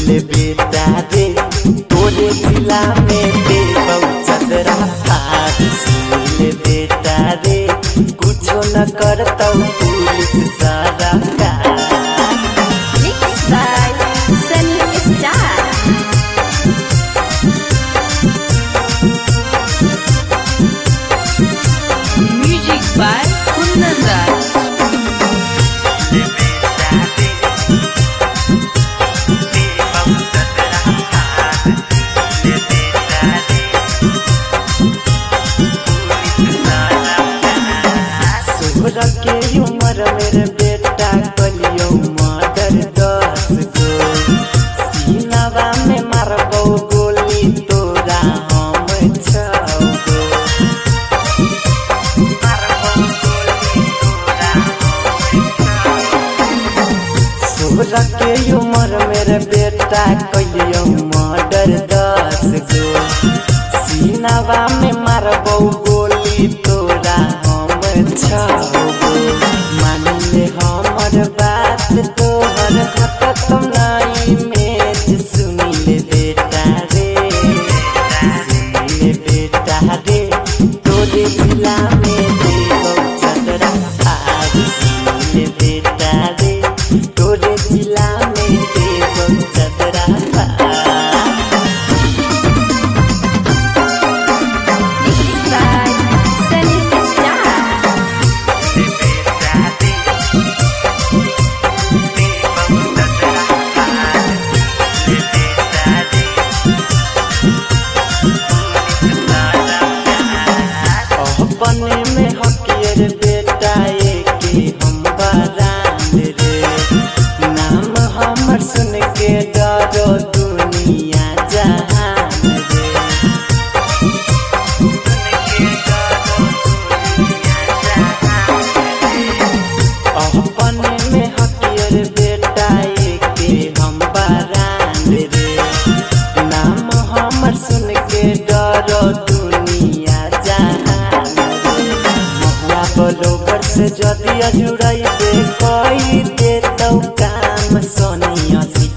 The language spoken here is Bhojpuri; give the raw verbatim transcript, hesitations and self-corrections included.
ले बेटा रे तोरे जिला में देबौ चदरा फाड़ सुन ले बेटा रे कुछो न करतौ पुलिस सारा का Music by Kundan Raj. सोलह के उम्र मेरे बेटा कलियो मर्डर दस गो सीनावा में मारबो गोली तोरा हम छौ गो सोलह के उम्र मेरे बेटा कलियो मर्डर दस गो सीनावा में मारबो गोली तोरा हम छौ गो मान ले हमर बात तोहर खत्म नहीं मेज सुन ले बेटा रे सुन ले बेटा रे तोरे जिला में देबौ चदरा फाड़ सुन ले बेटा रे तोरे जिला में देबौ चदरा फाड़ अपने में हकियर बेटा के हम बरान रे नाम हमर सुन के डरो दुनिया जहान रे अपने में हकियर बेटा के हम बरान रे नाम हमर सुन के डरो दुनिया जहान बलोबर से जदी अजुराई दे कोई दे तो काम सोनिया सी